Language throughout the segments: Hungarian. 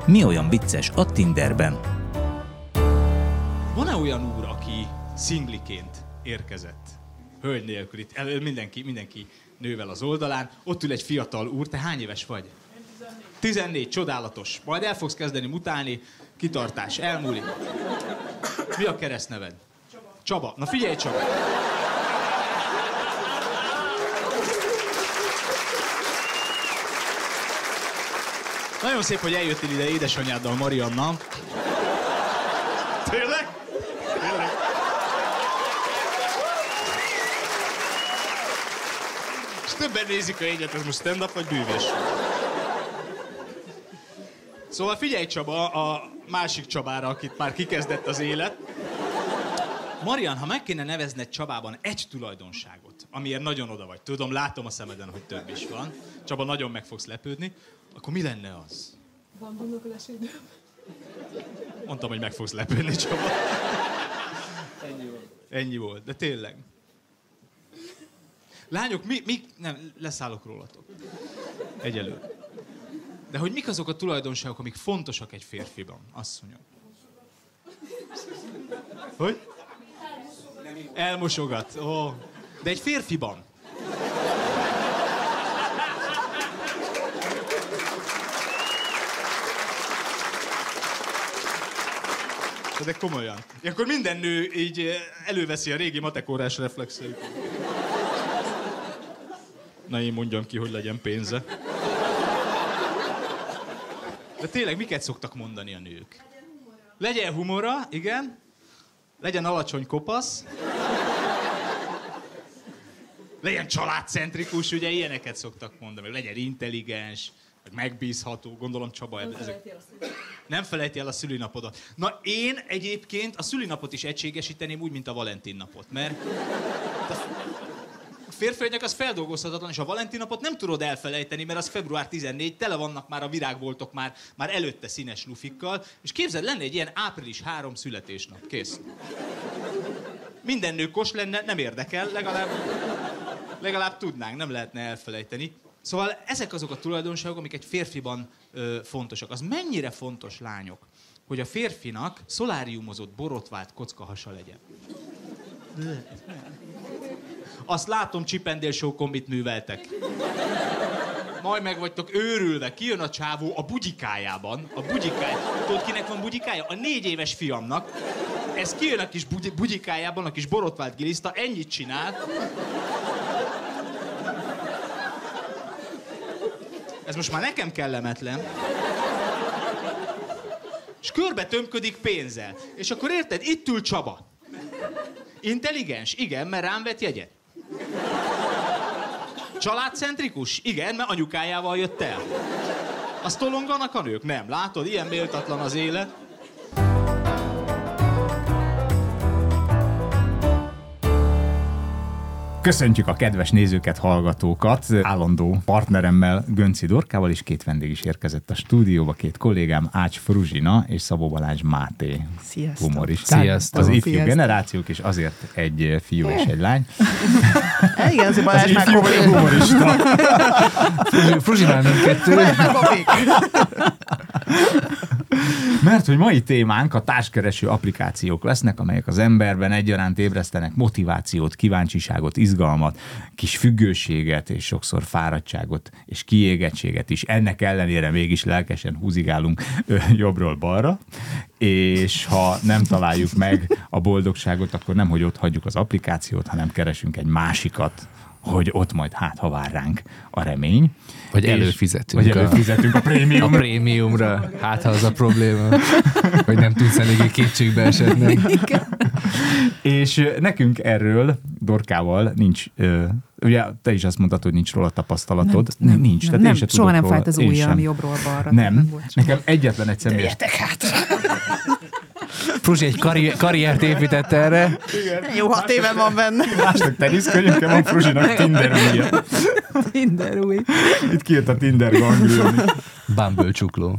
Mi olyan vicces a Tinderben? Van-e olyan úr, aki szingliként érkezett? Hölgy nélkül, itt mindenki nővel az oldalán. Ott ül egy fiatal úr, te hány éves vagy? 14, csodálatos. Majd el fogsz kezdeni mutálni, kitartás, elmúlik. Mi a keresztneved? Csaba. Na figyelj, Csaba. Nagyon szép, hogy eljöttél ide édesanyáddal, Marianna. Tényleg? Tényleg? És többen nézik a jegyet, ez most stand-up vagy bűvés? Szóval figyelj, Csaba, a másik Csabára, akit már kikezdett az élet. Marian, ha meg kéne nevezned Csabában egy tulajdonságot, amiért nagyon oda vagy, tudom, látom a szemeden, hogy több is van, Csaba, nagyon meg fogsz lepődni, akkor mi lenne az? Van gondolkodási időm. Mondtam, hogy meg fogsz lepődni, Csaba. Ennyi volt. Ennyi volt, de tényleg. Lányok, nem, leszállok rólatok. Egyelőre. De hogy mik azok a tulajdonságok, amik fontosak egy férfiban, asszonyom? Hogy? Elmosogat. Oh. De egy férfiban. De komolyan. Akkor minden nő így előveszi a régi matekórás reflexeit. Na én mondjam ki, hogy legyen pénze. De tényleg, miket szoktak mondani a nők? Legyen humora, igen. Legyen alacsony kopasz. Legyen családcentrikus, ugye ilyeneket szoktak mondani. Legyen intelligens, meg megbízható. Gondolom, Csaba, nem felejti el a szülinapodat. Na én egyébként a szülinapot is egységesíteném úgy, mint a Valentin napot, mert a férfiaknak az feldolgozhatatlan, és a Valentin napot nem tudod elfelejteni, mert az február 14, tele vannak már a virágboltok már előtte színes lufikkal, és képzeld, lenne egy ilyen április 3 születésnap. Kész. Minden nő kos lenne, nem érdekel, legalább tudnánk, nem lehetne elfelejteni. Szóval ezek azok a tulajdonságok, amik egy férfiban fontosak. Az mennyire fontos, lányok, hogy a férfinak szoláriumozott, borotvált kockahasa legyen. Azt látom, Csipendél Show kombit műveltek. Majd meg vagytok őrülve, kijön a csávó a bugyikájában. Tudod, kinek van bugyikája? A 4 éves fiamnak. Ez kijön a kis bugyikájában, a kis borotvált giliszta, ennyit csinál. Ez most már nekem kellemetlen. És körbe tömködik pénzzel. És akkor érted, itt ül Csaba. Intelligens? Igen, mert rám vett jegyet. Családcentrikus? Igen, mert anyukájával jött el. Azt tolonganak a nők? Nem, látod? Ilyen méltatlan az élet. Köszöntjük a kedves nézőket, hallgatókat. Állandó partneremmel, Gönci Dorkával, és 2 vendég is érkezett a stúdióba, 2 kollégám, Ács Fruzsina és Szabó Balázs Máté. Sziasztok. Humoristák. Sziasztok. Az ifjú generációk, és azért egy fiú és egy lány. Igen, azért Balázs már ifjú humorista. Fruzsinál mindkettő. Mert hogy mai témánk a társkereső applikációk lesznek, amelyek az emberben egyaránt ébresztenek motivációt, kíváncsiságot, izgalmat, kis függőséget, és sokszor fáradtságot, és kiégettséget is. Ennek ellenére mégis lelkesen húzigálunk jobbról balra, és ha nem találjuk meg a boldogságot, akkor nemhogy ott hagyjuk az applikációt, hanem keresünk egy másikat, hogy ott majd ha vár ránk a remény. Vagy előfizetünk a prémiumra. A prémiumra. Hát, ha az a probléma, hogy nem tudsz eléggé kétségbe esetni. És nekünk erről Dorkával nincs, ugye te is azt mondtad, hogy nincs róla tapasztalatod. Nincs. Nem, soha nem fájt az ujjam jobbról balra. Nem. Nekem egyetlen egy személyes... Jöjjetek hát! Fruzsi egy karriert épített erre. Igen. Jó, 6 éve van benne. Másnak teniszkönyvke van, Fruzsinak Tinder ujja. Tinder új. Itt kijött a Tinder ganglion. Bumble csukló.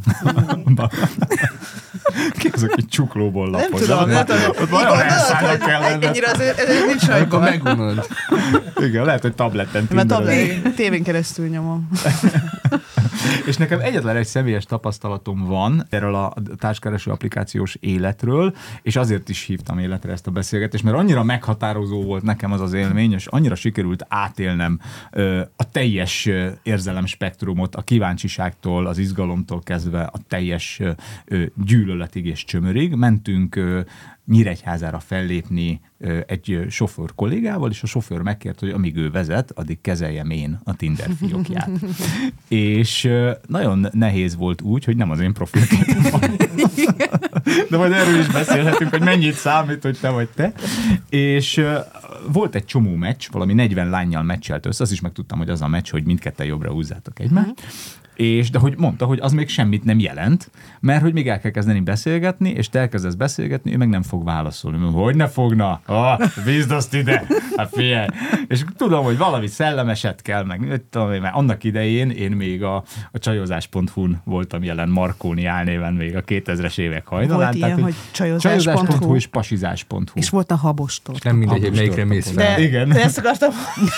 Ki az, aki csuklóból lapoz? Nem tudom. Ott nagyon elszállnak kellene. Ennyire azért nincs Akkor rajta. megunod. Igen, lehet, hogy tableten Mert Tinderezni. tévén keresztül nyomom. És nekem egyetlen egy személyes tapasztalatom van erről a társkereső applikációs életről, és azért is hívtam életre ezt a beszélgetést, mert annyira meghatározó volt nekem az élmény, és annyira sikerült átélnem a teljes érzelemspektrumot, a kíváncsiságtól, az izgalomtól kezdve a teljes gyűlöletig és csömörig. Mentünk Nyíregyházára fellépni egy sofőr kollégával, és a sofőr megkért, hogy amíg ő vezet, addig kezeljem én a Tinder fiókját. És nagyon nehéz volt úgy, hogy nem az én profilképem van. De majd erről is beszélhetünk, hogy mennyit számít, hogy te vagy te. És volt egy csomó meccs, valami 40 lánnyal meccselt össze, azt is megtudtam, hogy az a meccs, hogy mindketten jobbra húzzátok egymást. De hogy mondta, hogy az még semmit nem jelent, mert hogy még el kell kezdeni beszélgetni, és te elkezdesz beszélgetni, ő meg nem fog válaszolni. Hogy ne fogna? Bízd azt ide! Hát figyelj! És tudom, hogy valami szellemeset kell, meg tudom, mert annak idején én még a csajozás.hu-n voltam jelen Marconi álnéven még a 2000-es évek hajnalán. Volt ilyen, hogy csajozás.hu és pasizás.hu. És volt a habostor. Nem mindegy, hogy melyikre mész fel. Igen. De ezt akartam.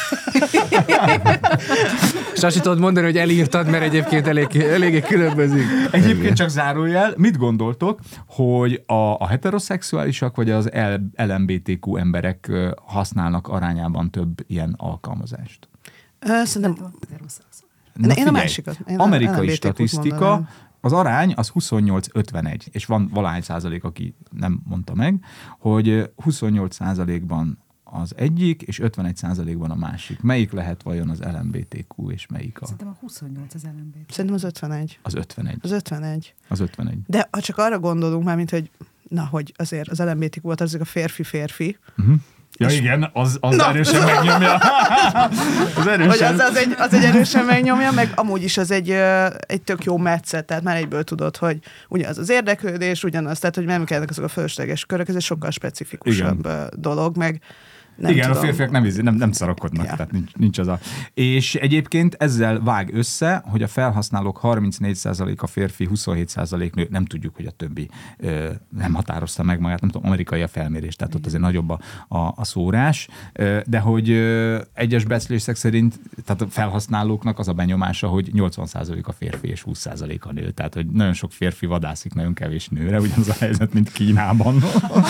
És azt tudod mondani, hogy elírtad, mert egyébként eléggé különbözik. Egyébként csak zárójel, mit gondoltok, hogy a heteroszexuálisak vagy az LMBTQ emberek használnak arányában több ilyen alkalmazást? Szerintem... Na, én a másikat. Amerikai statisztika, az arány az 28-51, és van valahány százalék, aki nem mondta meg, hogy 28%-ban az egyik, és 51%-ban a másik. Melyik lehet vajon az LMBTQ, és melyik a... Szerintem a 28 az LMBTQ. Szerintem az 51. Az 51. Az 51. Az 51. De ha csak arra gondolunk már, mint hogy hogy azért az LMBTQ volt, az a férfi-férfi. Uh-huh. Ja igen, az erősen megnyomja. Az erősen... Az egy erősen megnyomja, meg amúgy is az egy tök jó metszet, tehát már egyből tudod, hogy ugyanaz az érdeklődés, ugyanaz, tehát hogy nem kellene azok a fölösleges körök, ez egy sokkal specifikusabb dolog, meg nem igen, tudom. A férfiak nem szarakodnak, tehát nincs az a... És egyébként ezzel vág össze, hogy a felhasználók 34% a férfi, 27% nő, nem tudjuk, hogy a többi nem határozta meg magát, nem tudom, amerikai a felmérés, tehát ott azért nagyobb a szórás, de hogy egyes becslések szerint, tehát a felhasználóknak az a benyomása, hogy 80% a férfi és 20% a nő, tehát hogy nagyon sok férfi vadászik, nagyon kevés nőre, ugyanaz a helyzet, mint Kínában.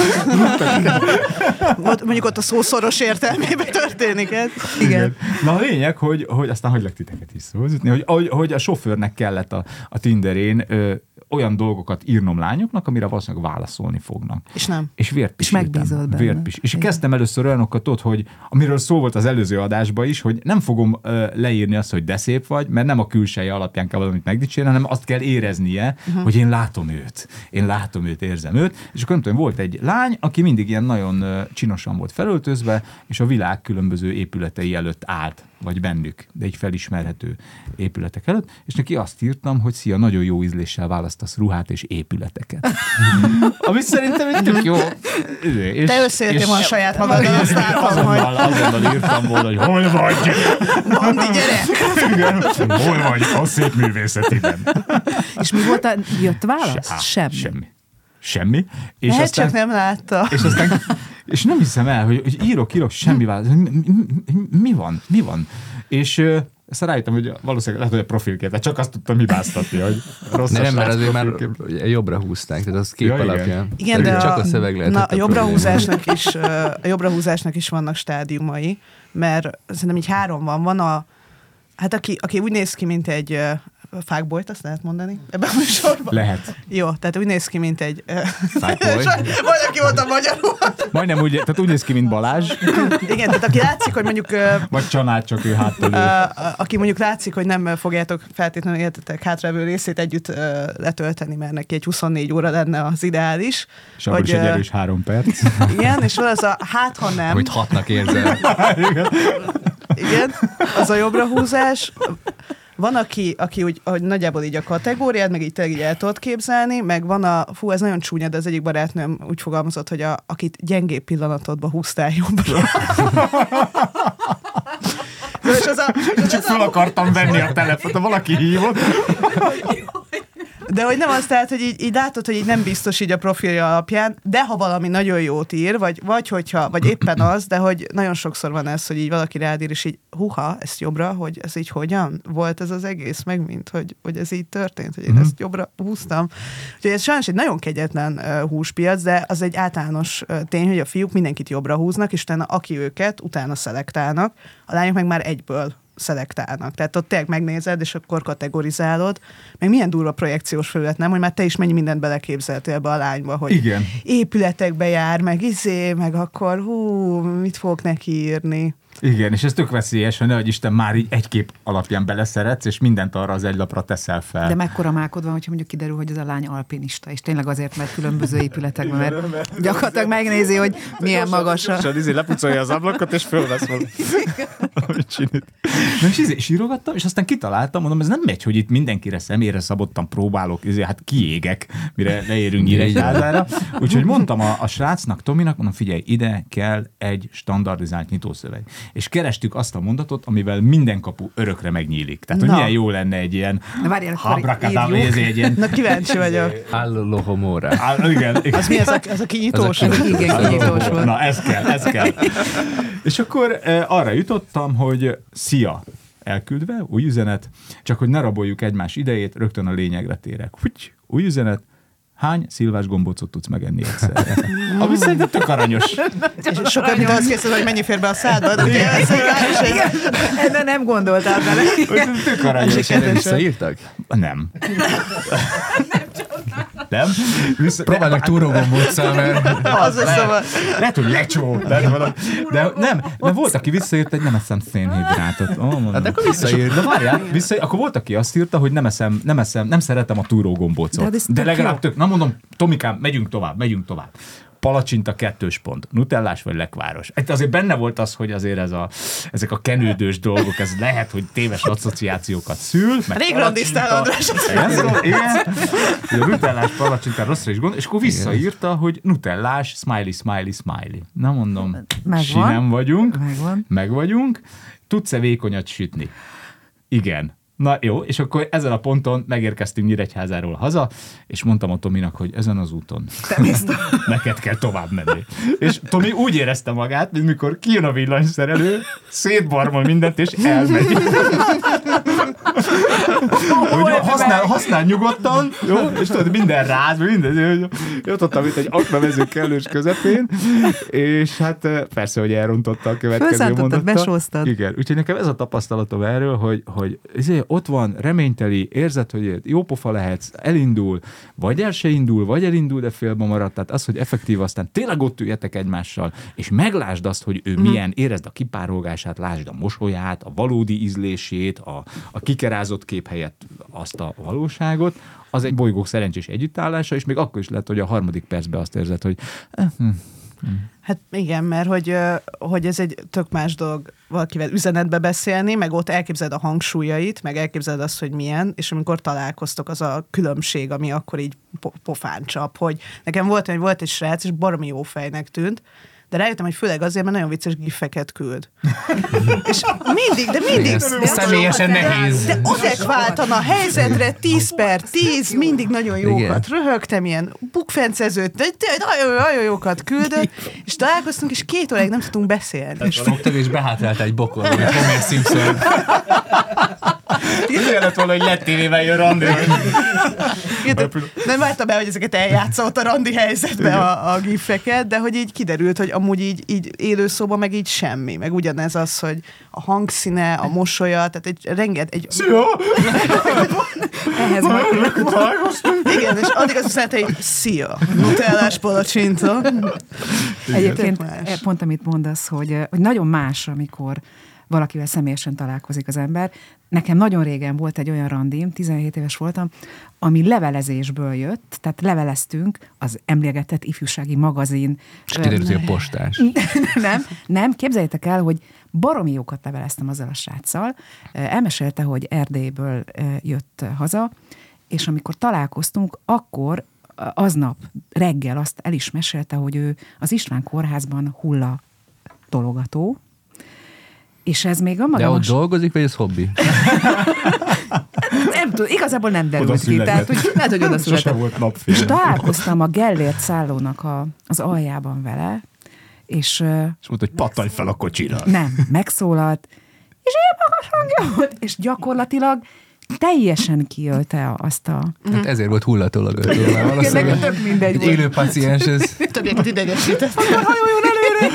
Mondjuk ott a szószoros értelmében történik ez. Igen. Na a lényeg, hogy aztán hagylak titeket is szózni, hogy a sofőrnek kellett a Tinderén olyan dolgokat írnom lányoknak, amire valószínűleg válaszolni fognak. És nem. És vérpisítem. És megbízol benne. És kezdtem először olyanokat ott, hogy amiről szó volt az előző adásban is, hogy nem fogom leírni azt, hogy de szép vagy, mert nem a külseje alapján kell valamit megdicsérni, hanem azt kell éreznie, hogy én látom őt, érzem őt. És akkor nem tudom, volt egy lány, aki mindig ilyen nagyon csinosan volt felöltözve, és a világ különböző épületei előtt állt, vagy bennük, de egy felismerhető épületek előtt, és neki azt írtam, hogy szia, nagyon jó ízléssel választasz ruhát és épületeket. Ami szerintem egy tök jó. Te összejöttél volna saját magad, azt látom, hogy... Azonnal írtam volna, hogy hol vagy? Mondi, gyere! Igen, hol vagy a szép művészetiben? És mi volt jött válasz? Semmi. És Lehet, aztán, csak nem látta. És nem hiszem el, hogy írok, semmi válasz. Mi van? És ezt rájöttem, hogy valószínűleg lehet, hogy a profilkép, csak azt tudtam hibáztatni, hogy rossz. Nem, mert azért már jobbra húzták, tehát az kép alapján. Igen, de csak a szöveg lehetett a jobbra húzásnak is vannak stádiumai, mert szerintem így 3 van. Van aki úgy néz ki, mint egy fuckboyt, azt lehet mondani ebben a műsorban? Lehet. Jó, tehát úgy néz ki, mint egy... Fuckboy? Vagy aki volt a magyarul. Majdnem úgy, tehát úgy néz ki, mint Balázs. Igen, tehát aki látszik, hogy mondjuk... Vagy Csanád, csak ő háttal aki mondjuk látszik, hogy nem fogjátok feltétlenül életetek hátralévő részét együtt letölteni, mert neki egy 24 óra lenne az ideális. És akkor is egy erős 3 perc. Igen, és van az a ha nem. Hogy 6-nak érzel. Igen, az a jobbra húzás. Van, aki úgy, hogy nagyjából így a kategóriát, meg így tényleg így el tudod képzelni, meg van ez nagyon csúnya, de az egyik barátnőm úgy fogalmazott, hogy akit gyengébb pillanatodba húztál jobbra. Csak föl akartam venni a telefont, ha valaki hívott. De hogy nem az, tehát, hogy így látod, hogy így nem biztos így a profilja alapján, de ha valami nagyon jót ír, vagy éppen az, de hogy nagyon sokszor van ez, hogy így valaki rád ír, és így ezt jobbra, hogy ez így hogyan volt ez az egész, meg mint, hogy ez így történt, hogy én ezt jobbra húztam. Úgyhogy ez sajnos egy nagyon kegyetlen húspiac, de az egy általános tény, hogy a fiúk mindenkit jobbra húznak, és utána aki őket, utána szelektálnak, a lányok meg már egyből szelektálnak. Tehát ott tényleg megnézed, és akkor kategorizálod. Meg milyen durva projekciós felület, nem? Hogy már te is mennyi mindent beleképzeltél be a lányba, hogy igen. Épületekbe jár, meg meg akkor mit fogok neki írni. Igen, és ez tök veszélyes, hogy nehogy Isten már így egy kép alapján beleszeretsz, és mindent arra az egy lapra teszel fel. De mekkora mákod van, hogyha mondjuk kiderül, hogy ez a lány alpinista, és tényleg azért, mert különböző épületekben, mert gyakorlatilag megnézi, hogy milyen magas a... lepucolja az ablakot, és fölvesz volna. És írogattam, és aztán kitaláltam, mondom, ez nem megy, hogy itt mindenkire személyre szabottan próbálok, hát kiégek, mire leérünk Nyíregyházára. Úgyhogy mondtam a srácnak, Tominak, mondom, figyelj, ide kell egy standardizált nyitószöveg. És kerestük azt a mondatot, amivel minden kapu örökre megnyílik. Tehát, hogy milyen jó lenne egy ilyen habrakadabra, egy ilyen... Na, kíváncsi vagyok. Allohomora. Igen. Az mi ez a kinyitós? Igen, kinyitós volt. Na, ez kell. És akkor arra jutottam, hogy szia, elküldve, új üzenet, csak hogy ne raboljuk egymás idejét, rögtön a lényegre térek. Új üzenet, hány szilvás gombócot tudsz megenni egyszerre? Ami szerintem tök aranyos. És sokat, mint azt készül, hogy mennyi fér be a szádba. De nem gondoltál bele. Tök aranyos. És erre visszaírtak? Nem. Nem? Próbálnak túrógombóccal, mert... Lehet, hogy lecsó. De volt, aki visszaírt, hogy nem eszem szénhidrátot. Hát akkor visszaírt. De várjál, akkor volt, aki azt írta, hogy nem szeretem a túrógombócot. De legalább tök. Na mondom, Tomikám, megyünk tovább. Palacsinta 2 pont. Nutellás vagy lekváros? Azért benne volt az, hogy azért ezek a kenődős dolgok, ez lehet, hogy téves asszociációkat szül. Rég randiztál, András. Igen. A nutellás, palacsinta rosszra is gond, és akkor visszaírta, hogy nutellás, smiley. Na mondom, sinem vagyunk. Meg vagyunk. Tudsz-e vékonyat sütni? Igen. Na jó, és akkor ezen a ponton megérkeztünk Nyíregyházáról haza, és mondtam a Tominak, hogy ezen az úton neked kell tovább menni. És Tomi úgy érezte magát, mint mikor kijön a villanyszerelő, szétbarmol mindent, és elmegy. Használ nyugodtan, jó? És tudod, minden ráz, minden, jutottam itt egy aknavező kellős közepén, és hát persze, hogy elrontotta a következő mondatot. Besóztad. Igen, úgyhogy nekem ez a tapasztalatom erről, hogy ott van, reményteli, érzed, hogy jópofa lehetsz, elindul, vagy el se indul, vagy elindul, de félbe marad. Tehát az, hogy effektív aztán tényleg ott üljetek egymással, és meglásd azt, hogy ő milyen, érezd a kipárolgását, lásd a mosolyát, a valódi ízlését, a kikerázott kép helyett azt a valóságot, az egy bolygók szerencsés együttállása, és még akkor is lehet, hogy a 3. percben azt érzed, hogy Hát igen, mert hogy ez egy tök más dolog valakivel üzenetbe beszélni, meg ott elképzeled a hangsúlyait, meg elképzeled azt, hogy milyen, és amikor találkoztok, az a különbség, ami akkor így pofán csap, hogy nekem volt egy srác, és baromi jó fejnek tűnt, de rájöttem, hogy főleg azért, mert nagyon vicces gifeket küld. És mindig. Személyesen nehéz. De adekváltan a helyzetre 10/10, mindig nagyon jókat röhögtem, ilyen bukfencezőt, de nagyon jókat küldött, és találkoztunk, és 2 óráig nem tudtunk beszélni. És fogtad, és behátrált egy bokor, hogy Homer Simpson. Ilyen lett volna, hogy lett tévével jön randi. Nem vártam el, hogy ezeket eljátsza ott a randi helyzetbe a gifeket, de hogy így kiderült, hogy amúgy így élőszóban meg így semmi. Meg ugyanez az, hogy a hangszíne, a mosolya, tehát Szia! Ehhez igen, és addig azt hiszem, hogy szia, nutellás palacsinta. Egyébként pont amit mondasz, hogy nagyon más, amikor valakivel személyesen találkozik az ember. Nekem nagyon régen volt egy olyan randim, 17 éves voltam, ami levelezésből jött, tehát leveleztünk az emlegetett ifjúsági magazin. És kiderült, hogy a postás. Nem, képzeljétek el, hogy baromi jókat leveleztem azzal a sráccal. Elmesélte, hogy Erdélyből jött haza, és amikor találkoztunk, akkor aznap reggel azt el is mesélte, hogy ő az István kórházban hulla-tologató, és ez még a De ott dolgozik, vagy ez hobbi? Nem tudom, igazából nem derült Oda ki. született. Tehát, hogy lehet, hogy oda Sose született. volt napfény. És találkoztam a Gellért szállónak az aljában vele, és És mondta, hogy pattanj fel a kocsira. nem, megszólalt, és ilyen magas hangja volt, és gyakorlatilag teljesen kiölte azt a... Hát ezért volt hullatólag öltővel valószínűleg. Nekem tök mindegy Egy volt. élő paciens, ez... Többieket idegesített. Hajoljon előre!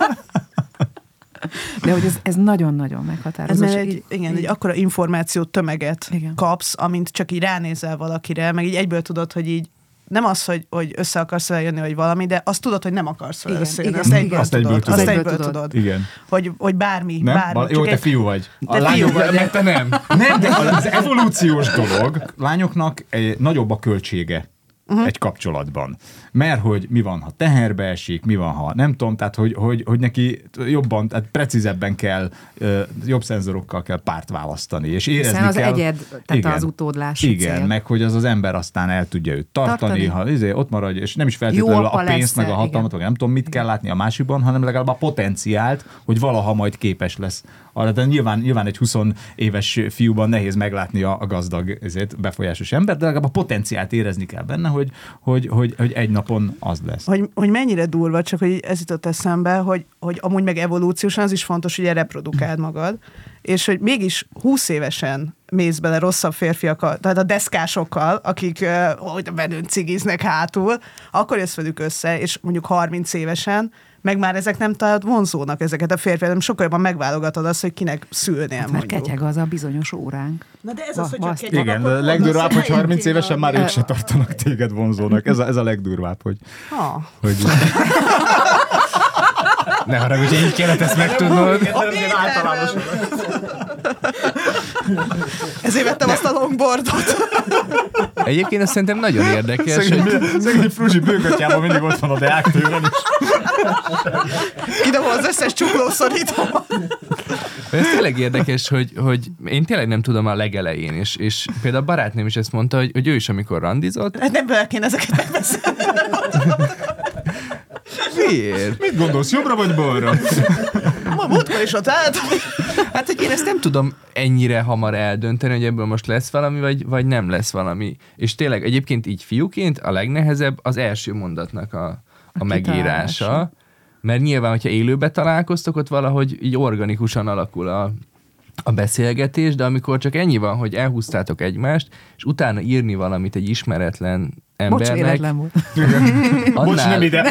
De hogy ez nagyon-nagyon meghatározó. Ez és mert így- egy akkora információ tömeget Igen. kapsz, amint csak így ránézel valakire, meg így egyből tudod, hogy így nem az, hogy össze akarsz vele jönni, vagy valami, de azt tudod, hogy nem akarsz vele Igen, összejönni. igen, Azt egyből igen. Azt egyből tudod. tudod. Azt Egyből egyből tudod. tudod. Igen. Hogy bármi. Nem? bármi. Jó, Csak te fiú vagy. Te fiú vagy. Meg te nem. Nem, de az evolúciós dolog lányoknak nagyobb a költsége egy kapcsolatban. Mert hogy mi van, ha teherbe esik, mi van, ha nem tudom, tehát hogy neki jobban, tehát precízebben kell, jobb szenzorokkal kell párt választani, és érezni Hiszen az kell. egyed, tehát az utódlás Igen, cél. meg hogy az ember aztán el tudja őt tartani, Tartani. ha ott maradj, és nem is feltétlenül Jó apa a pénzt, meg a lesz-e, hatalmat, igen. vagy nem tudom, mit kell látni a másikban, hanem legalább a potenciált, hogy valaha majd képes lesz arra. De nyilván egy 20 éves fiúban nehéz meglátni a gazdag, ezért befolyásos ember, de legalább a potenciált érezni kell benne, hogy egy napon az lesz. Hogy mennyire durva, csak hogy ez jutott eszembe, hogy amúgy meg evolúciósan az is fontos, hogy reprodukáld magad, és hogy mégis 20 évesen mész bele rosszabb férfiakkal, tehát a deszkásokkal, akik hogy menőn cigiznek hátul, akkor jössz velük össze, és mondjuk 30 évesen, meg már ezek nem találod vonzónak ezeket a férfiak, hanem sokkal jobban megválogatod azt, hogy kinek szülnél Mert mondjuk. ketyeg az a bizonyos óránk. Na de ez Va- az, hogy csak azt- ketyeg, Igen, akkor de a legdurvább, mondasz, hogy 30 helyén évesen már ők se tartanak téged vonzónak. Ez a legdurvább, hogy Ne haragudj, így kellett ezt megtudnod. Ezért vettem azt a longboardot. Egyébként azt szerintem nagyon érdekes, hogy Szegény Fruzsi bőgatyában mindig ott van a deáktőren. Kidobom az összes csuklószorítómat. ez tényleg érdekes, hogy én tényleg nem tudom a legelején, és például a barátnőm is ezt mondta, hogy ő is, amikor randizott. Hát nem bele kéne ezeket megbeszélni. Miért? Mit gondolsz, jobbra vagy balra? Ma múltkor is ott álltam. Hát, hogy én ezt nem tudom ennyire hamar eldönteni, hogy ebből most lesz valami, vagy nem lesz valami. És tényleg egyébként így fiúként a legnehezebb az első mondatnak a megírása. Mert nyilván, hogyha élőbe találkoztok, ott valahogy így organikusan alakul a beszélgetés, de amikor csak ennyi van, hogy elhúztátok egymást, és utána írni valamit egy ismeretlen Bocs, embernek, véletlen volt. Bocs, nem ide.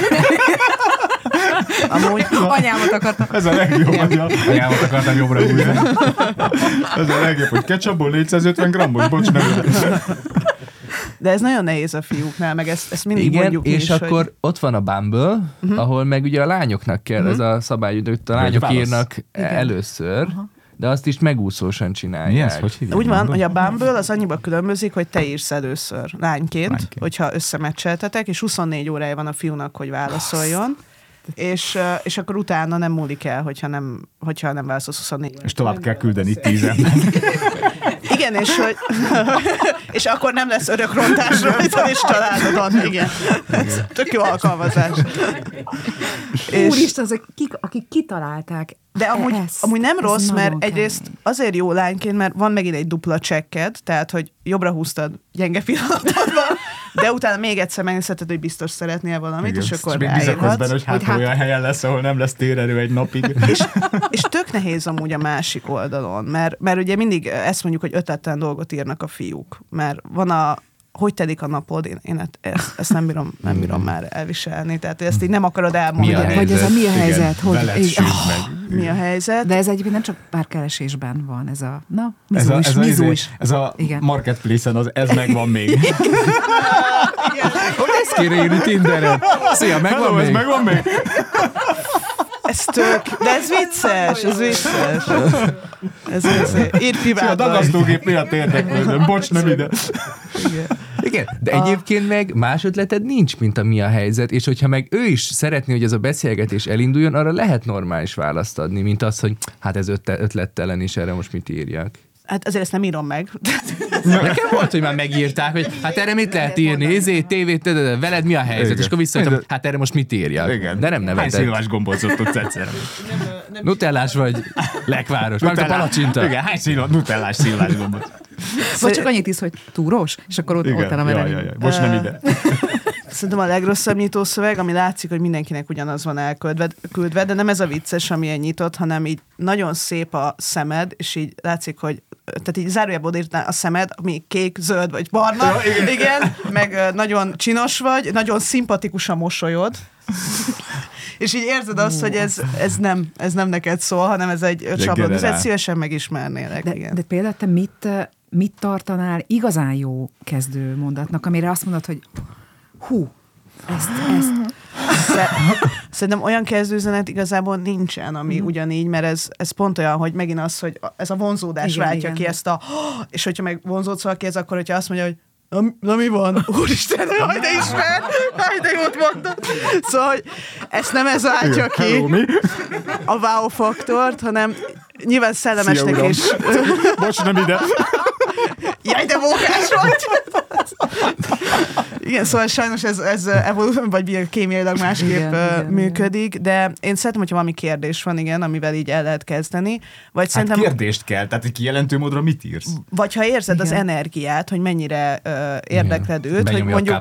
Amúgy Anyámat akartam. Ez a legjobb. anyámat akartam jobbra húzni. Ez a legjobb, hogy ketchupból 450 grammos, bocs, nem ide. de ez nagyon nehéz a fiúknál, meg ezt mindig Igen, mondjuk mi és is, akkor hogy... ott van a Bumble, ahol meg ugye a lányoknak kell, ez a szabály, hogy a lányok válasz. írnak először, de azt is megúszósan csinálják. Mi ez? Hogy hívják? Úgy van, hogy a Bumble az annyiba különbözik, hogy te írsz először lányként, hogyha összemecseltetek, és 24 órája van a fiúnak, hogy válaszoljon. És akkor utána nem múlik el, hogyha nem válaszolsz 24 órája. És tovább kell küldeni 10 Igen, és akkor nem lesz örökrontás rajta, és családodon. Igen. Ez tök jó alkalmazás. Úristen, azok akik kitalálták De amúgy nem ez rossz, nagyon mert egyrészt kemény. azért jó lányként, mert van megint egy dupla csekked, tehát, hogy jobbra húztad gyenge pillanatodban, de utána még egyszer megnézheted, hogy biztos szeretnél valamit, és akkor még bizakodsz benne, ráírhatsz. hogy hát olyan helyen lesz, ahol nem lesz térerő egy napig. És tök nehéz amúgy a másik oldalon, mert ugye mindig ezt mondjuk, hogy ötletten dolgot írnak a fiúk, mert van hogy telik a napod, én ezt nem bírom már elviselni, tehát ezt így nem akarod elmondani. Vagy ez a mi a helyzet? Hogy, Veled így- sűrűd meg. Mi a helyzet? De ez egyébként nem csak párkeresésben van, ez a, na, Ez mizu is. ez a Igen. marketplace-en, ez megvan még. Hogy ezt kéne írni Tinderen? Szia, megvan Hello, ez még? megvan még? Ez de ez vicces, ez vicces. Ez vicces. Írd A privátban. dagasztógép miatt érdeklődöm, bocs, nem ide. Igen, de egyébként meg más ötleted nincs, mint a mi a helyzet, és hogyha meg ő is szeretné, hogy ez a beszélgetés elinduljon, arra lehet normális választ adni, mint az, hogy hát ez ötlettelen, és erre most mit írjak. Hát azért ezt nem írom meg. Nekem volt, hogy már megírták, hogy hát erre mit lehet írni, tévét, veled mi a helyzet? Igen. És akkor visszajöttem, hát erre most mit írjak? Igen. De nem Hány nevetett. szilvás gombócot tudsz egyszerre? Nutellás vagy lekváros, már a palacsinta. Igen, hány nutellás szilvás gombóc? Vagy csak annyit isz, hogy túrós, és akkor ott Igen, a merevény. Most nem ide. Szerintem a legrosszabb nyitószöveg, ami látszik, hogy mindenkinek ugyanaz van elküldve, de nem ez a vicces, ami ilyen nyitott, hanem így nagyon szép a szemed, és így látszik, hogy tehát így zárójelben odaírtál a szemed, ami kék, zöld vagy barna, igen, meg nagyon csinos vagy, nagyon szimpatikus a mosolyod, és így érzed azt, hogy ez nem neked szól, hanem ez egy sablon. Ezért szívesen megismernélek. De például te mit tartanál igazán jó kezdő mondatnak, amire azt mondod, hogy hú, ezt. Szerintem olyan kezdőzenet igazából nincsen, ami ugyanígy, mert ez pont olyan, hogy megint az, hogy ez a vonzódás váltja ki ezt a... És hogyha meg vonzódsz valaki, ez akkor, hogyha azt mondja, hogy na mi van? Úristen, jaj, de ismer! Jaj, de jót mondod! Szóval, hogy ezt nem ez váltja ki a wow faktort, hanem nyilván szellemesnek is. Bocs, nem ide. Jaj, de mókás vagy! Igen, szóval sajnos ez vagy kémiailag másképp működik, de én szeretem, hogyha valami kérdés van, igen, amivel így el lehet kezdeni. Vagy szerintem, kérdést kell, tehát egy kijelentő módra mit írsz? Vagy ha érzed az energiát, hogy mennyire érdekled őt, hogy mondjuk...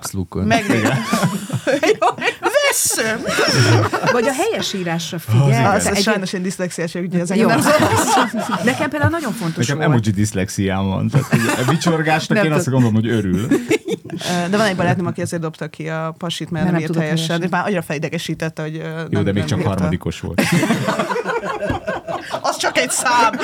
Veszem! Vagy a helyes írásra figyelj. Sajnos én diszlexiás vagyok, úgyhogy jó. nem Nekem például nagyon fontos Nekem volt. emoji diszlexiám van. Tehát, vicsorgásnak én azt gondolom, hogy örül. De van egy barátnőm, aki azért dobta ki a pasit, mert nem írt helyesen. És már annyira felidegesítette, hogy jó, de még csak harmadikos volt. Az csak egy szám.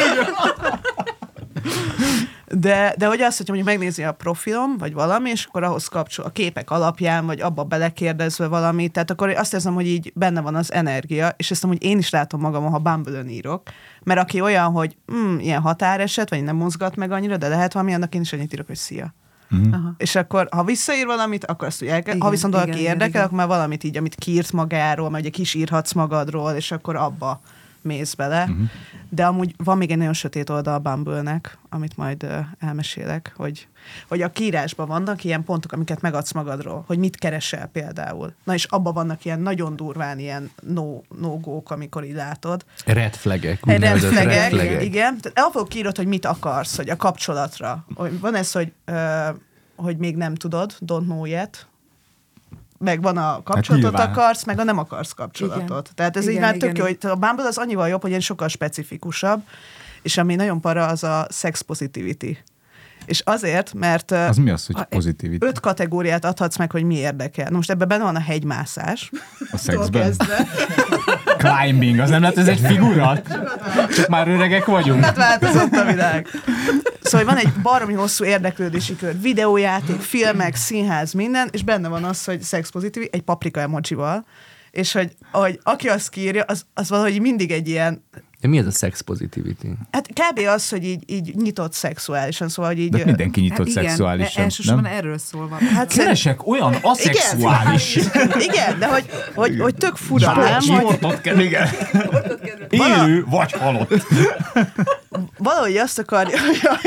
De hogy azt, hogy mondjuk megnézi a profilom, vagy valami, és akkor ahhoz kapcsol a képek alapján, vagy abba belekérdezve valamit, tehát akkor azt érzem, hogy így benne van az energia, és ezt amúgy én is látom magam, ha Bumble-ön írok, mert aki olyan, hogy ilyen határeset, vagy nem mozgat meg annyira, de lehet valami, annak én is annyit írok, hogy szia. És akkor, ha visszaír valamit, akkor azt ugye ha viszont valaki érdekel, akkor már valamit így, amit kiírt magáról, mert ugye kisírhatsz magadról, és akkor abba mész bele. De amúgy van még egy nagyon sötét oldal a Bumble-nek, amit majd elmesélek, hogy a kiírásban vannak ilyen pontok, amiket megadsz magadról, hogy mit keresel például. Na és abban vannak ilyen nagyon durván ilyen no-gók, amikor így látod. Red flagek. Red flagek, igen. Tehát abból kiírod, hogy mit akarsz, hogy a kapcsolatra. Van ez, hogy még nem tudod, don't know yet, meg van a kapcsolatot akarsz, meg a nem akarsz kapcsolatot. Igen. Tehát ez így már tök jó, hogy a Bumble az annyival jobb, hogy ilyen sokkal specifikusabb, és ami nagyon para, az a sex positivity. És azért, mert... Az mi az, hogy positivity? 5 kategóriát adhatsz meg, hogy mi érdekel. Na most ebben benne van a hegymászás. A szexben? Climbing, az nem lehet, ez egy figura? Csak már öregek vagyunk. Hát változott a világ. Szóval van egy baromi hosszú érdeklődési kör. Videójáték, filmek, színház, minden, és benne van az, hogy sex positivity, egy paprika emojival, és hogy aki azt kiírja, az valahogy mindig egy ilyen... De mi ez a sex positivity? Hát kb. Az, hogy így nyitott szexuálisan, szóval, hogy így... De mindenki nyitott szexuálisan, elsősorban erről szól van. Hát keresek olyan aszexuális... Igen, de hogy tök fura, nem? Sportot kell, igen. Élő vagy halott. Valahogy azt akarja...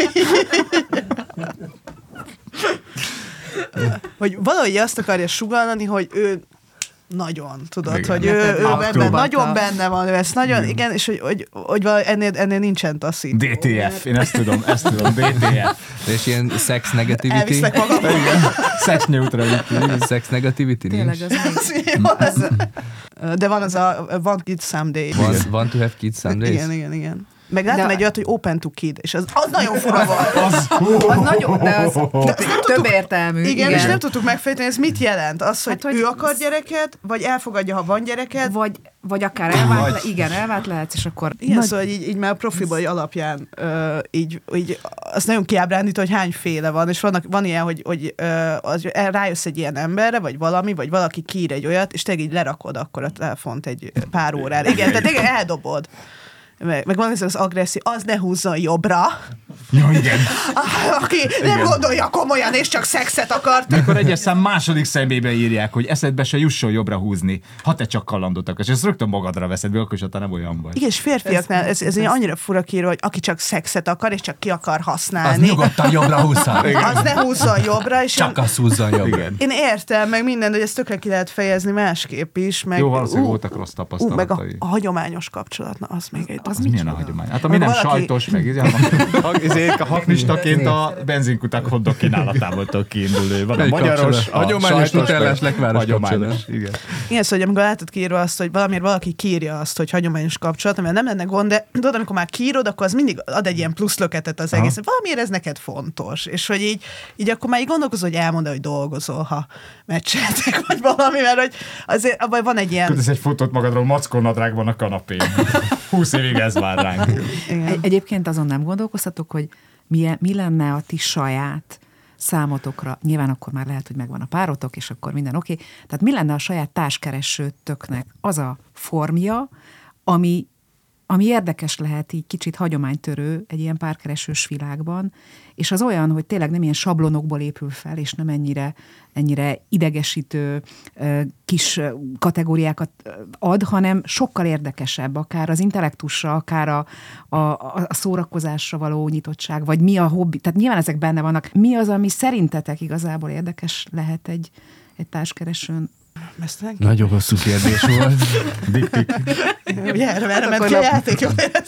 hogy valahogy azt akarja sugallani, hogy ő nagyon, tudod, igen. Hogy ő ebben nagyon benne van, ő ezt nagyon, igen, és hogy ennél nincsen taszít. DTF, én ezt tudom, DTF. És ilyen sex negativity. Elviszlek magam. Sex neutrality. Sex negativity nincs. De van az a want kids someday. Want to have kids someday. Igen. Meg láttam egy olyat, hogy open to kid, és az nagyon fura volt. Az nagyon, de az több értelmű. Igen, és nem tudtuk megfejteni, ez mit jelent? Az, hogy ő akar gyereket, vagy elfogadja, ha van gyereket? Vagy akár elvált lehetsz, és akkor... Igen, szóval így már a profilból alapján így azt nagyon kiábrándít, hogy hányféle van, és van ilyen, hogy rájössz egy ilyen emberre, vagy valaki kiír egy olyat, és te így lerakod akkor a telefont egy pár órára. Igen, tehát eldobod. Meg van ez az agresszió, az ne húzzon jobbra. Ja, igen. Aki nem gondolja komolyan, és csak szexet akart. Mikor egyes szám második szemébe írják, hogy eszedbe se jusson jobbra húzni, ha te csak kalandot akarsz, és ezt rögtön magadra veszed, akkor is nem olyan vagy. Igen, és férfiaknál ez annyira fura kiírva, hogy aki csak szexet akar, és csak ki akar használni. Az nyugodtan jobbra húzzon. Az ne húzzon jobbra. És csak az húzzon jobbra. Én értem, meg minden, hogy ezt tökre ki lehet fejezni másképp is. Meg, jó, valószínűleg voltak rossz tapasztalatai. Meg a hagyományos kapcsolat, na, az még egy... Az milyen a hagyomány? Hát ami nem sajtos, meg a haknistaként a benzinkuták hotdog kínálatából kiindulő. Van a magyaros, a hagyományos nutellás lekváros hagyományos. Igen. Igen, szóval amikor látod kiírva azt, hogy valamiért valaki kiírja azt, hogy hagyományos kapcsolat, amivel nem lenne gond, de tudod, amikor már kiírod, akkor az mindig ad egy ilyen plusz löketet az egész. Valamiért ez neked fontos. És hogy így akkor már így gondolkozol, hogy elmondod, hogy dolgozol, ha meccseltek, vagy valami, mert hogy azért abban van egy ilyen... Tudod, ez egy fotót magadról, macskónadrág van a kanapén. 20 évig ez vár ránk. Egyébként azon nem gondolkoztatok, hogy mi lenne a ti saját számotokra, nyilván akkor már lehet, hogy megvan a párotok, és akkor minden oké. Tehát mi lenne a saját társkeresőtöknek az a formja, ami érdekes lehet így kicsit hagyománytörő egy ilyen párkeresős világban, és az olyan, hogy tényleg nem ilyen sablonokból épül fel, és nem ennyire idegesítő kis kategóriákat ad, hanem sokkal érdekesebb, akár az intellektusra, akár a szórakozásra való nyitottság, vagy mi a hobbi. Tehát nyilván ezek benne vannak. Mi az, ami szerintetek igazából érdekes lehet egy társkeresőn? Nagyon hosszú kérdés volt. Dik-dik. Ugye erre ment ki a játék,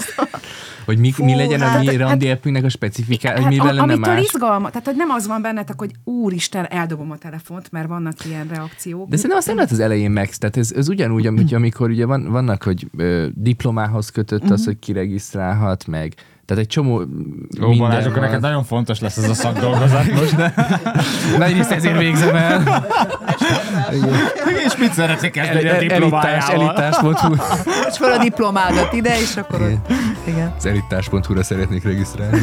hogy mi legyen a mi randi appünknek a specifikája, hogy mi lenne amitől más. izgalma, tehát hogy nem az van bennetek, hogy úristen, eldobom a telefont, mert vannak ilyen reakciók. De szerintem azt nem lehet az elején tehát ez ugyanúgy, amikor ugye vannak, hogy diplomához kötött az, hogy kiregisztrálhat, meg tehát egy csomó minden Balázs, akkor neked nagyon fontos lesz ez a szakdolgozat most, de... Nagy rész ezért végzem el. És mit szeretnék kezdeni a diplomájával? Elitás.hu. És fel a diplomádat ide, és akkor ott... Igen. Az elitás.hu-ra szeretnék regisztrálni.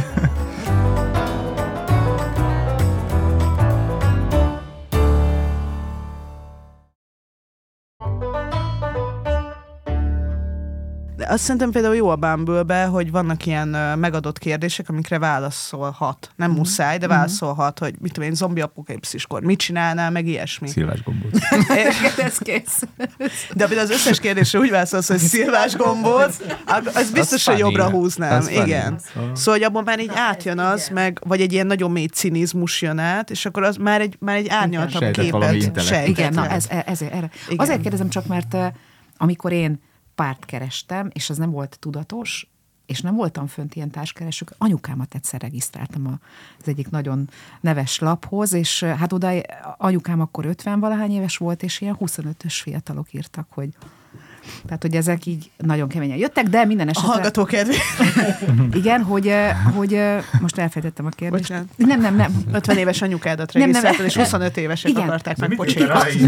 De azt szerintem például jó a Bumble-be, hogy vannak ilyen megadott kérdések, amikre válaszolhat. Nem muszáj, de válaszolhat, hogy mit tudom én, zombi apokalipsziskor mit csinálnál, meg ilyesmi. Szilvás gombóc. Ez kész. De például az összes kérdésre úgy válaszolsz, hogy szilvás gombóc, az biztos, hogy jobbra húznám. Igen. Szóval, hogy abban már így átjön az, meg, vagy egy ilyen nagyon mély cinizmus jön át, és akkor az már egy árnyaltabb képet sejtett. Igen, na ezért. Azért kérdezem csak, mert amikor én párt kerestem, és az nem volt tudatos, és nem voltam fönt ilyen társkeresők. Anyukámat egyszer regisztráltam az egyik nagyon neves laphoz, és hát oda anyukám akkor 50-valahány éves volt, és ilyen 25-ös fiatalok írtak, hogy tehát, hogy ezek így nagyon keményen jöttek, de minden esetre... A hallgatókedvé. Igen, hogy most elfelejtettem a kérdést. Bocsánat. Nem. 50 éves anyukádat regisztráltad, és 25 évesek akarták meg pocsékolni.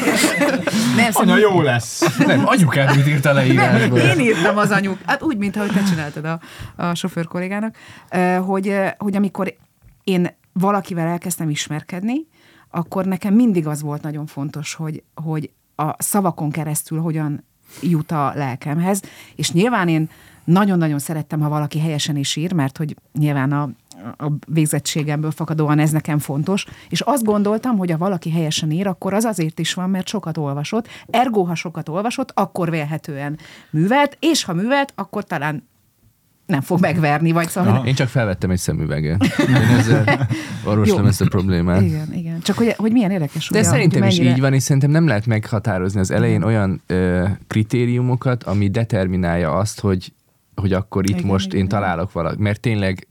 Anya jó lesz. Nem, anyukádat írta leírásból. Én írtam az anyuk. Hát úgy, mint ahogy te csináltad a sofőr kollégának, hogy amikor én valakivel elkezdtem ismerkedni, akkor nekem mindig az volt nagyon fontos, hogy a szavakon keresztül hogyan jut a lelkemhez, és nyilván én nagyon-nagyon szerettem, ha valaki helyesen is ír, mert hogy nyilván a végzettségemből fakadóan ez nekem fontos, és azt gondoltam, hogy ha valaki helyesen ír, akkor az azért is van, mert sokat olvasott, ergo, ha sokat olvasott, akkor vélhetően művelt, és ha művelt, akkor talán nem fog megverni, vagy szóval... Én csak felvettem egy szemüveget. Én ezzel orvoslom ezt a problémát. Igen. Csak hogy milyen érdekes. De szerintem is így van, és szerintem nem lehet meghatározni az elején olyan kritériumokat, ami determinálja azt, hogy akkor itt most én találok valaki. Mert tényleg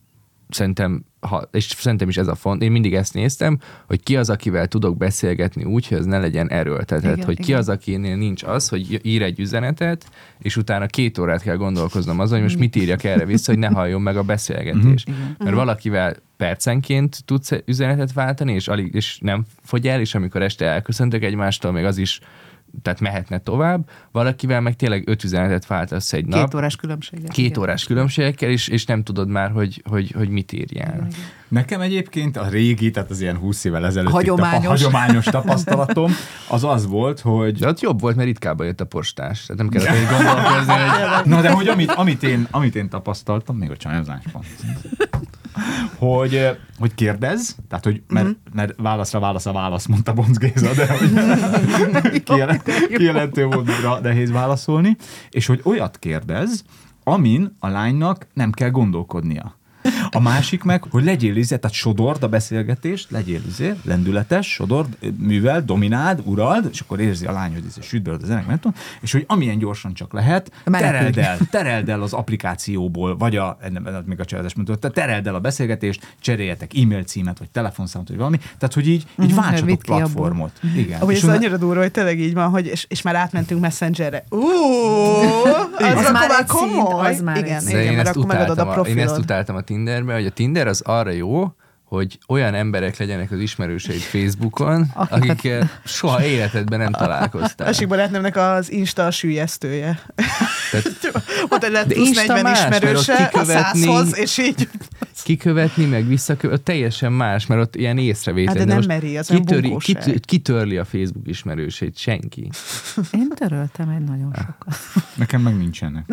és szerintem is ez a font. Én mindig ezt néztem, hogy ki az, akivel tudok beszélgetni úgy, hogy ez ne legyen erőltetett. Hogy ki az, akinél nincs az, hogy ír egy üzenetet, és utána 2 órát kell gondolkoznom azon, hogy most mit írjak erre vissza, hogy ne halljon meg a beszélgetés. Mert valakivel percenként tudsz üzenetet váltani, és nem fogy el, és amikor este elköszöntök egymástól, még az is tehát mehetne tovább, valakivel meg tényleg 5 üzenetet váltasz egy nap. 2 órás különbséggel. 2 órás különbségekkel, és nem tudod már, hogy mit írjál. Nekem egyébként a régi, tehát az ilyen 20 évvel ezelőtt hagyományos tapasztalatom, az volt, hogy... De ott jobb volt, mert ritkába jött a postás. Tehát nem kellett egy gondolkozni, hogy... Na, de hogy amit én tapasztaltam, még a csajozás pont. hogy kérdezz, tehát hogy mert válaszra válasz, mondta Bonc Géza, de hogy kijelentő módra nehéz válaszolni, és hogy olyat kérdezz, amin a lánynak nem kell gondolkodnia. A másik meg, hogy legyél tehát sodord a beszélgetést, legyél lendületes, sodord, műveld, domináld, urald, és akkor érzi a lány, hogy süt belőle a zenek, nem tudom, és hogy amilyen gyorsan csak lehet, tereld el az applikációból, vagy még a családás mondta, tereld el a beszélgetést, cseréljetek e-mail címet, vagy telefonszámot, vagy valami, tehát hogy így váltsatok platformot. Igen. Ahogy ez annyira durva, hogy tényleg így van, hogy és már átmentünk Messengerre. Az már komoly. Igen, mert akkor megadod a profilod. Én ezt utáltam a Tinderbe, hogy a Tinder az arra jó, hogy olyan emberek legyenek az ismerőseid Facebookon, akikkel soha életedben nem találkoztál. Másik barátnőmnek az Insta a süllyesztője. Ott lehet plusz 40 ismerőse a 100-hoz, és így... Kikövetni, meg visszakövetni, teljesen más, mert ott ilyen észrevétel. Hát de nem meri, az olyan bunkóság. Kitörli a Facebook ismerőseit? Senki. Én töröltem egy nagyon sokat. Nekem meg nincsenek.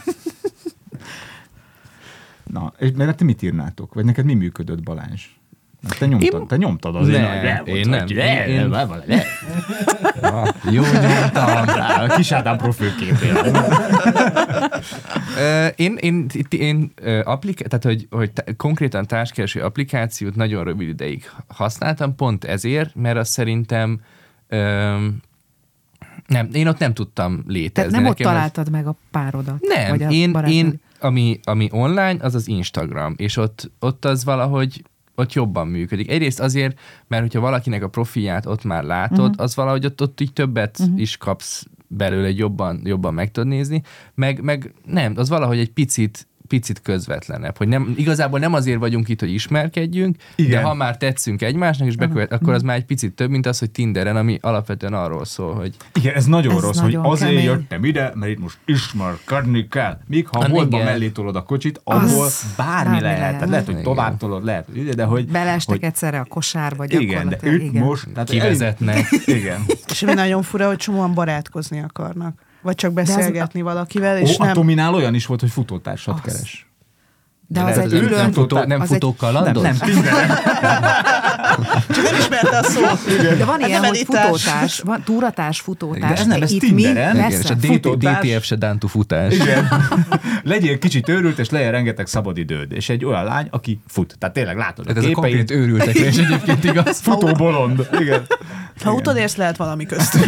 Na, és mert te mit írnátok? Vagy neked mi működött, Balázs? Te nyomtad azért. Én nem. Jó, nyomtam. A kis Ádám profilképére. Tehát, hogy konkrétan társkereső applikációt nagyon rövid ideig használtam, pont ezért, mert azt szerintem én ott nem tudtam létezni. Tehát nem ott találtad meg a párodat? Nem, vagy én ami online, az az Instagram, és ott az valahogy ott jobban működik. Egyrészt azért, mert hogyha valakinek a profilját ott már látod, az valahogy ott így többet is kapsz belőle, jobban meg tudod nézni, meg nem, az valahogy egy picit közvetlenebb, hogy igazából nem azért vagyunk itt, hogy ismerkedjünk, igen. De ha már tetszünk egymásnak, és akkor az már egy picit több, mint az, hogy Tinderen, ami alapvetően arról szól, hogy... Igen, ez nagyon rossz, nagyon hogy azért jöttem ide, mert itt most ismerkedni kell. Míg ha a boltba mellé tolod a kocsit, abból bármi lehet. Tehát lehet, hogy tovább tolod, lehet, de hogy... Beleestek egyszerre a kosárba gyakorlatilag. Igen, de itt most... Kivezetnek. Igen. És ami nagyon fura, hogy csomóan barátkozni akarnak. Vagy csak beszélgetni valakivel, és nem... A Tominál olyan is volt, hogy futótársat keres. De az egy külön... Nem futókalandot? Nem, Tinderen. Csak nem ismerte a szót. De van ilyen, hogy futótárs, van túratárs, futótárs. De ez nem, ez Tinderen. És a DTF se dántú futás. Igen. Legyél kicsit őrült, és legyen rengeteg szabadidőd. És egy olyan lány, aki fut. Tehát tényleg látod a képeit. Ez a konkrét őrültekre, és egyébként igaz. Futó bolond. Igen. Ha utolérsz, lehet valami köztünk.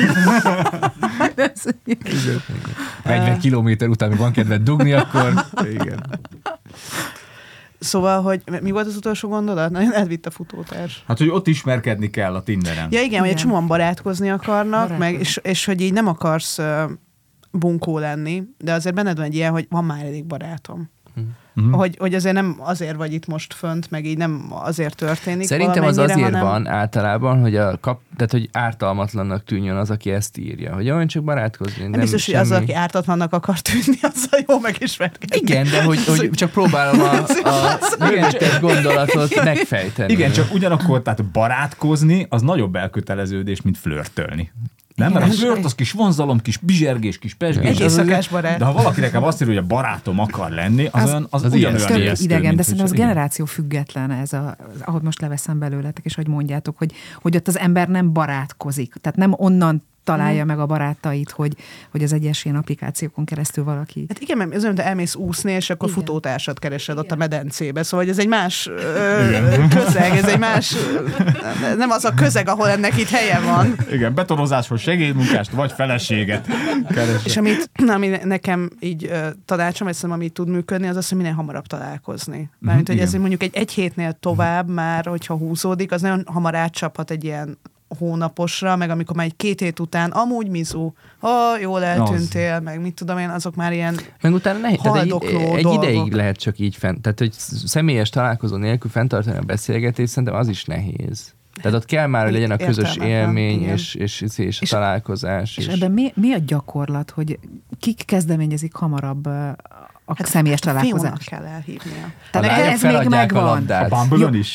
40 kilométer után, hogy van kedved dugni, akkor... Igen. Szóval, hogy mi volt az utolsó gondolat? Nagyon elvitt a futótárs. Hát, hogy ott ismerkedni kell a Tinderen. Ja igen, hogy egy csomóan barátkozni akarnak, meg, és hogy így nem akarsz bunkó lenni, de azért benned van egy ilyen, hogy van már elég barátom. Hogy azért nem azért vagy itt most fönt, meg így nem azért történik. Szerintem az azért van általában, hogy tehát hogy ártalmatlannak tűnjön az, aki ezt írja. Hogy olyan csak barátkozni. Nem biztos, hogy az, aki ártatlannak akar tűnni, azzal jó megismerkedni. Igen, de hogy csak próbálom a mögöttes gondolatot megfejteni. Igen, csak ugyanakkor tehát barátkozni az nagyobb elköteleződés, mint flörtölni. Nem, mert a flört az kis vonzalom, kis bizsergés, kis pesgés. Egy éjszakás barát. De ha valaki nekem azt írja, hogy a barátom akar lenni, az ugyanolyan ijesztő. Idegen, de szerintem az generáció független, ahogy most leveszem belőletek, és hogy mondjátok, hogy ott az ember nem barátkozik. Tehát nem onnan találja meg a barátait, hogy az egyes ilyen applikációkon keresztül valaki... Hát igen, mert az olyan, te elmész úszni, és akkor futótársat keresed ott a medencébe. Szóval ez egy más közeg, ez egy más... Nem az a közeg, ahol ennek itt helye van. Igen, betonozáshoz segédmunkást, vagy feleséget keresed. És ami nekem így tanácsom, és szerintem, ami tud működni, az az, hogy minél hamarabb találkozni. Mert hogy ez mondjuk egy hétnél tovább már, hogyha húzódik, az nagyon hamar átcsaphat egy ilyen hónaposra, meg amikor már egy 2 hét után amúgy mizu, jól eltűntél, meg mit tudom én, azok már ilyen meg utána egy ideig lehet csak így tehát hogy személyes találkozó nélkül fenntartani a beszélgetést, szerintem az is nehéz. Tehát ott kell már, hogy legyen a közös élmény, és a találkozás. És ebben mi a gyakorlat, hogy kik kezdeményezik hamarabb a személyes találkozást? Fiúnak kell elhívnia. Tehát ez még megvan. A Bumble-on is.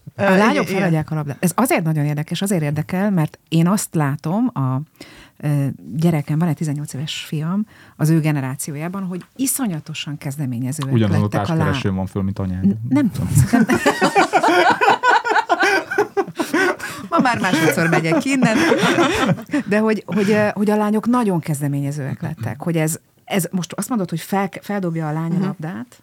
A lányok feladják a labdát. Ez azért nagyon érdekes, azért érdekel, mert én azt látom, a gyerekem, van egy 18 éves fiam, az ő generációjában, hogy iszonyatosan kezdeményezőek ugyanaz lettek a társkeresőn van föl, mint anyád. Nem tudom. Ma már másodszor megyek innen. De hogy a lányok nagyon kezdeményezőek lettek. Hogy ez most azt mondod, hogy feldobja a lány a labdát,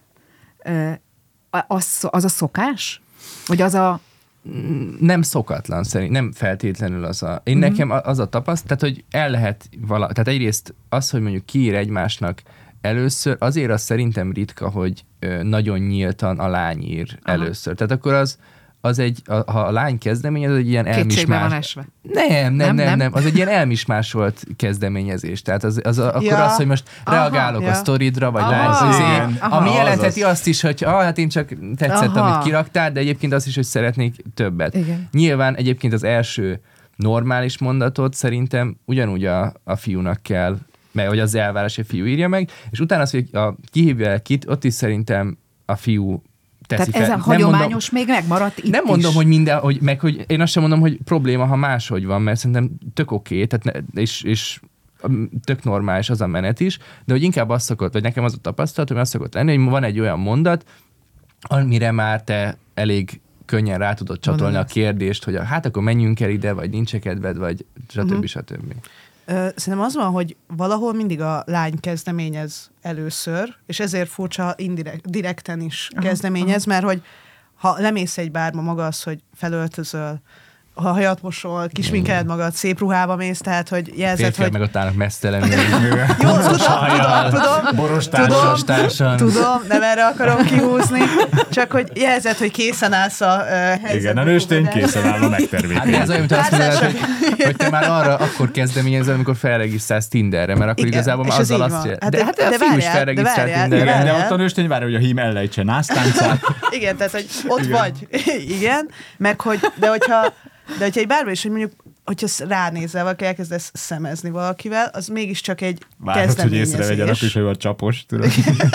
az a szokás? Vagy az a... Nem szokatlan szerint, nem feltétlenül az a... Nekem az a tapasztalat, tehát hogy el lehet tehát egyrészt az, hogy mondjuk kiír egymásnak először, azért az szerintem ritka, hogy nagyon nyíltan a lány ír először. Tehát akkor az egy, ha a lány kezdeményez, az egy ilyen elmismás... Nem. Az egy ilyen elmismásolt kezdeményezés. Tehát akkor az, hogy most reagálok a sztoridra, vagy lány, ami jelentheti azt is, hogy hát én csak tetszett, amit kiraktál, de egyébként azt is, hogy szeretnék többet. Igen. Nyilván egyébként az első normális mondatot szerintem ugyanúgy a fiúnak kell, vagy az elvárás, hogy a fiú írja meg, és utána az, hogy kihívja kit, ott is szerintem a fiú teszi tehát ez a hagyományos még megmaradt itt nem mondom, is. Hogy én azt sem mondom, hogy probléma, ha máshogy van, mert szerintem tök oké, tehát és tök normális az a menet is, de hogy inkább az szokott, vagy nekem az a tapasztalat, hogy az szokott lenni, hogy van egy olyan mondat, amire már te elég könnyen rá tudod csatolni a kérdést, hogy hát akkor menjünk el ide, vagy nincs kedved, vagy stb. Szerintem az van, hogy valahol mindig a lány kezdeményez először, és ezért furcsa direkten is kezdeményez, mert hogy ha lemész egy bárba, maga az, hogy felöltözöl, ha hajat mosol, kisminkeled magad, szép ruhába mész, tehát hogy jelzed, hogy... meg ott állnak mesztelenül. Jó, tudom. Borostársan. Tudom, nem erre akarom kihúzni, csak hogy jelzed, hogy készen állsz a helyzetben. Igen, a nőstény készen áll a megtermékén. Hát ez olyan, mint azt mondod, hogy te már arra akkor kezdeményezel, amikor felregisztrálsz Tinderre, mert akkor igazából azzal azt jelenti. De hát a fiú is felregisztrált Tinderre. De ott a nőstény várja, hogy a hím ellejtse násztáncát. Igen, tehát hogy ott vagy. Igen, meg hogy, de hogyha egy bárban is, hogy mondjuk, hogyha ránézel, valaki elkezdesz szemezni valakivel, az mégiscsak egy kezdeményezés. Hogy észrevegyen, akkor is, hogy a csapos, tudod.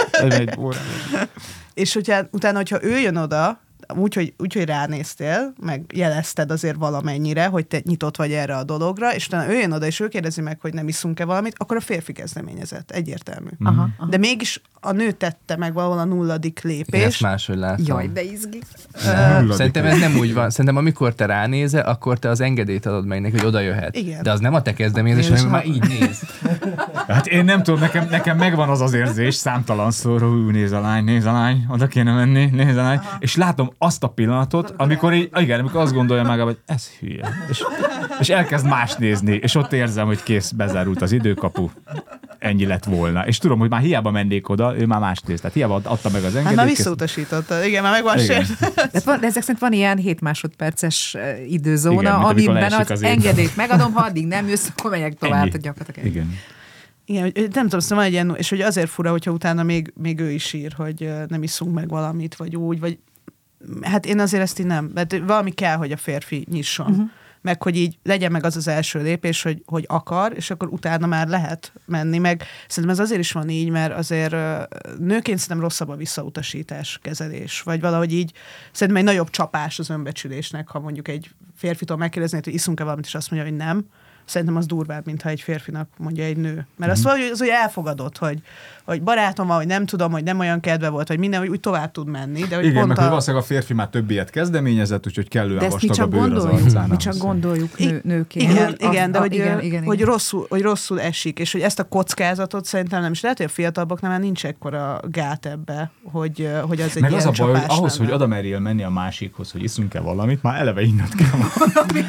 És utána, hogyha ő jön oda, úgy, hogy ránéztél, meg jelezted azért valamennyire, hogy te nyitott vagy erre a dologra, és utána ő jön oda, és ő kérdezi meg, hogy nem iszunk-e valamit, akkor a férfi kezdeményezett. Egyértelmű. Aha. De mégis a nő tette meg valahol a 0. lépés. Én ezt máshogy látom. Jaj, de izgi. Szerintem ez nem úgy van. Szerintem amikor te ránézel, akkor te az engedélyt adod meg neki, hogy oda jöhet. Igen. De az nem a te kezdeményezés, hanem már így néz. Hát én nem tudom, nekem megvan az érzés számtalanszor, hogy néz a lány, oda kéne menni, néz a lány, és látom azt a pillanatot, amikor azt gondolja meg, hogy ez hülye. És elkezd más nézni, és ott érzem, hogy kész, bezárult az időkapu. Ennyi lett volna. És tudom, hogy már hiába mennék oda, ő már más néz. Tehát hiába adta meg az engedélyt. Hát már visszautasította. Igen, már meg van sért. De ezek szerint van ilyen 7 másodperces időzóna, amiben az engedélyt megadom, ha addig nem jössz, akkor megyek tovább. Gyakorlatilag. Igen. Igen, nem tudom, szóval van egy ilyen, és hogy azért fura, hogyha utána még ő is ír, hogy nem iszunk meg valamit, vagy úgy, vagy hát én azért ezt így nem. Mert valami kell, hogy a férfi nyisson. Meg hogy így legyen meg az első lépés, hogy akar, és akkor utána már lehet menni. Meg szerintem ez azért is van így, mert azért nőként szerintem rosszabb a visszautasítás kezelés. Vagy valahogy így szerintem egy nagyobb csapás az önbecsülésnek, ha mondjuk egy férfitől megkérdezni, hogy iszunk-e valamit, és azt mondja, hogy nem. Szerintem az durvább, mintha egy férfinak mondja egy nő. Mert azt valahogy az, hogy elfogadott, hogy barátom van, hogy nem tudom, hogy nem olyan kedve volt, hogy minden, hogy úgy tovább tud menni. De hogy igen, meg hogy valószínűleg a férfi már több ilyet kezdeményezett, úgyhogy kellően vastag a bőr az arcán. Mi csak gondoljuk nőként. Igen, de hogy rosszul esik, és hogy ezt a kockázatot szerintem nem is lehet, hogy a fiataloknál már nincs ekkora gát ebbe, hogy az egy meg ilyen az a baj, hogy ahhoz, lenne. hogy oda merjél menni a másikhoz, hogy iszunk-e valamit, már eleve innat kell valami.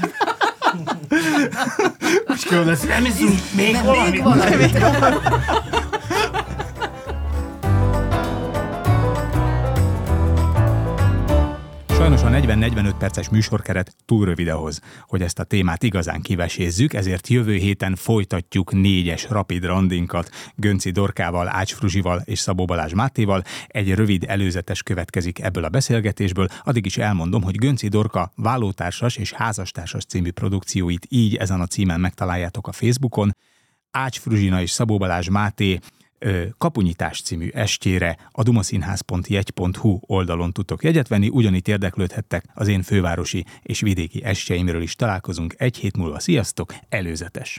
Most kell lesz, nem iszunk még valamit. Sajnos a 40-45 perces műsorkeret túl rövid ahhoz, hogy ezt a témát igazán kivesézzük, ezért jövő héten folytatjuk 4-es rapid randinkat Gönci Dorkával, Ács Fruzsival és Szabó Balázs Mátéval. Egy rövid előzetes következik ebből a beszélgetésből, addig is elmondom, hogy Gönci Dorka vállótársas és házastársas című produkcióit így ezen a címen megtaláljátok a Facebookon. Ács Fruzsina és Szabó Balázs Máté Kapunyítás című estjére a dumaszínház.jegy.hu oldalon tudtok jegyet venni, ugyanitt érdeklődhettek az én fővárosi és vidéki estjeimről is. Találkozunk egy hét múlva. Sziasztok, előzetes!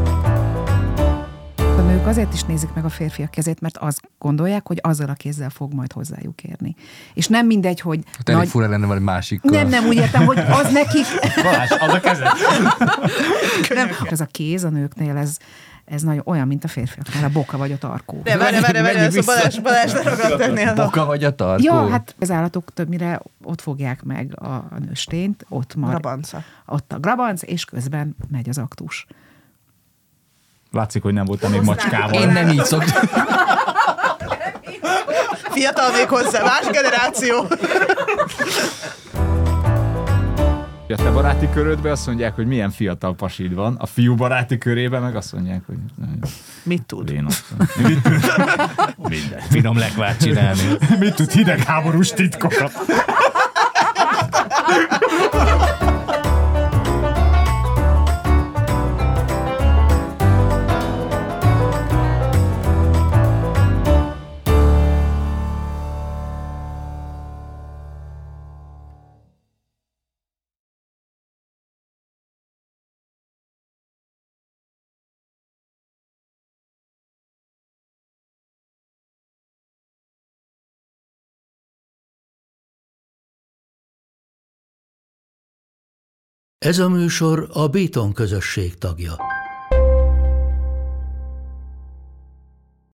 A nők azért is nézik meg a férfiak kezét, mert azt gondolják, hogy azzal a kézzel fog majd hozzájuk érni. És nem mindegy, hogy... Elég fura lenne valami másikkal. Nem, úgy értem, hogy az nekik... Balázs, az a kezed! Nem, ez a kéz a nőknél, ez nagyon olyan, mint a férfiaknál, a boka vagy a tarkó. De várj, Balázs leragadt ennél. Boka vagy a tarkó? Ja, hát az állatok többnyire ott fogják meg a nőstényt, ott ott a grabanc, és közben megy az aktus. Látszik, hogy nem voltam még macskával. Én nem így szoktam. Fiatal még hozzá, más generáció. A te baráti körödben azt mondják, hogy milyen fiatal pasid van, a fiú baráti körében meg azt mondják, hogy... Mit tud? Minden. Finom lekvárt csinálni. Mit tud hidegháborús titkokat? Ez a műsor a Béton közösség tagja.